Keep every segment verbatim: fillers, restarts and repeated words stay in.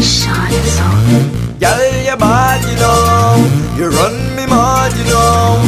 Sean Song. Girl, you bad, you know. You run me mad, you know.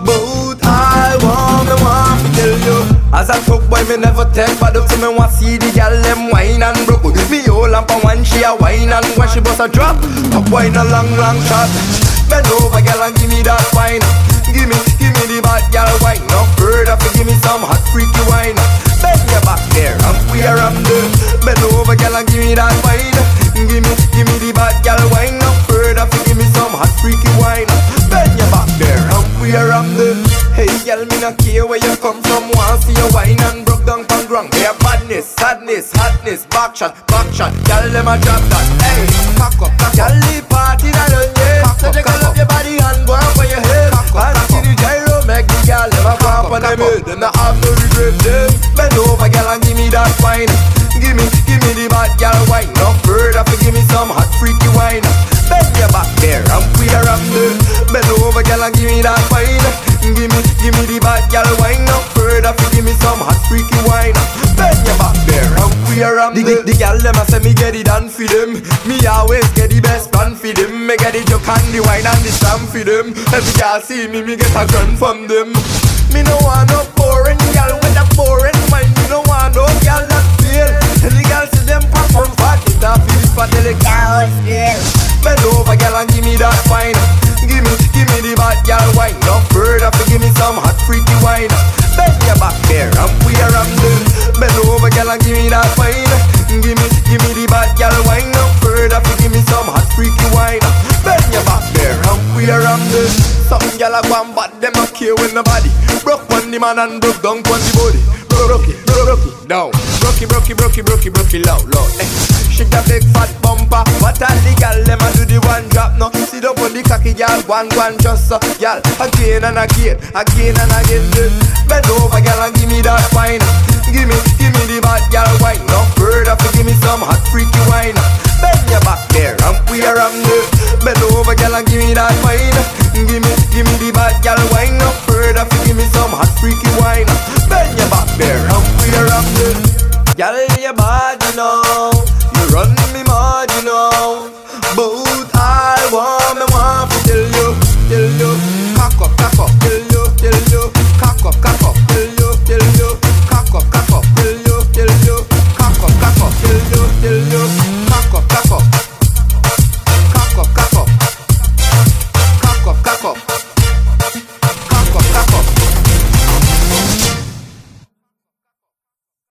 But I want, me want to tell you. As a talk boy, me never take bad up. So me want see the girl them wine and broke. Me hold up on one, she a wine, and when she bust a drop, top wine a long, long shot. Bend over, girl, and give me that wine. Give me, give me the bad girl wine. No further, for give me some hot freaky wine. Bend your back there, and we are on the. Bend over, girl, and give me that wine. Give me, give me the bad girl wine. No further, for give me some hot freaky wine. Bend your back there, and we are on the. Hey, girl, me not care where you come from. Want see your wine and broke down from ground. They are badness, sadness, hotness, back shot, back shot. Girl, them a drop that. Hey, cock up, cock up. Girl, the party that done, yeah. So take a love your body and go up for your head. And see the gyro, make the girl them a go up on them head. Them not have no regret, them. Bend over, girl, and give me that wine. Give me, give me the bad girl wine. No further, for give me some hot freaky wine. Bend your back there, and we are on the. Bend over, girl, and give me that wine. Give me, give me the bad girl wine. No further, for give me some hot freaky wine. Bend your back there, and we are on the. The, the girl them a say me get it done for them. Me always get the best plan for them. Me get the joke and the wine and the stamp for them. Every girl see me, me get a gun from them. Me no want no boring girl with a boring mind. Me no want no girl that feel. And the girl see them pop on fat, it a feel fat till the girl feel. Bend over, girl, and give me that wine. Give me, give me the bad girl wine. No further, for give me some hot freaky wine. Bend your back there, and we are on the. Bend over, girl, and give me that wine. Give me, give me the bad girl wine. No further, for give me some hot freaky wine. Bend your back there, and we are on the. Some girl a go and bad, them a care with nobody. Broke on the man and broke down on the body. Broke it, broke it down. Broke it, broke it, broke it, broke it, broke it loud, loud. Eh. Shake that big fat bumper. What all the gal them a do the one drop no. Sit up on the cocky gal, one one just so. Gal again and again, again and again. Bend over, gal, and give me that wine. Give me, give me the bad gal wine. No further, for give me some hot freaky wine. Bend your back there, and we are on the. Bend over, gal, and give me that wine. Give me, give me the bad gal wine. No further, for give me some hot freaky wine. Bend your back there, and we are on the. Gal, you bad, you know. You run me mad, you know. But I want, me want to tell you, tell you.